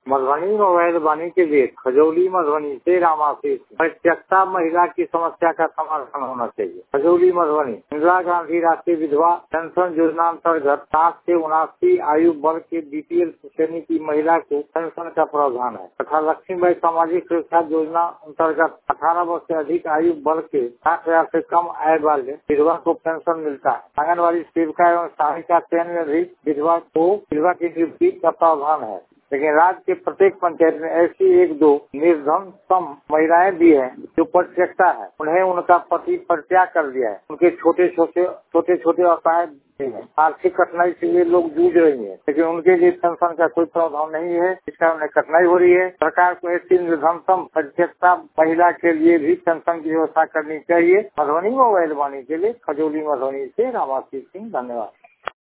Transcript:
Madhubani mobile वाणी के लिए खजौली मधुबनी से रामाशीष। परित्यक्ता महिला की समस्या का समाधान होना चाहिए। खजौली मधुबनी इंदिरा गांधी राष्ट्रीय विधवा पेंशन योजना अंतर्गत 60 से 79 आयु वर्ग के बीपीएल श्रेणी की महिला को पेंशन का प्रावधान है तथा लक्ष्मीबाई सामाजिक सुरक्षा योजना अंतर्गत 18 वर्ष से अधिक आयु वर्ग के 60,000 से कम आय वाले विधवा को पेंशन मिलता है। आंगनबाड़ी सेविका एवं सहायिका चयन में भी विधवा की नियुक्ति का प्रावधान है। लेकिन राज्य के प्रत्येक पंचायत में ऐसी 1-2 निर्धनतम महिलाएं भी हैं जो परित्यक्ता है। उन्हें उनका पति परित्याग कर दिया है। उनके छोटे छोटे असहाय हैं। आर्थिक कठिनाई से ये लोग जूझ रही हैं, लेकिन उनके लिए पेंशन का कोई प्रावधान नहीं है। इसका उन्हें कठिनाई हो रही है। सरकार को ऐसी निर्धनतम परित्यक्ता महिला के लिए भी पेंशन की व्यवस्था करनी चाहिए। मधुबनी मोबाइल वाणी के लिए खजौली मधुबनी से रामाशीष सिंह। धन्यवाद।